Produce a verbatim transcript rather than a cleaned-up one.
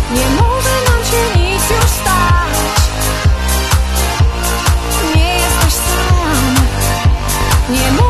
Nie może nam się nic już stać. Nie jesteś sam. Nie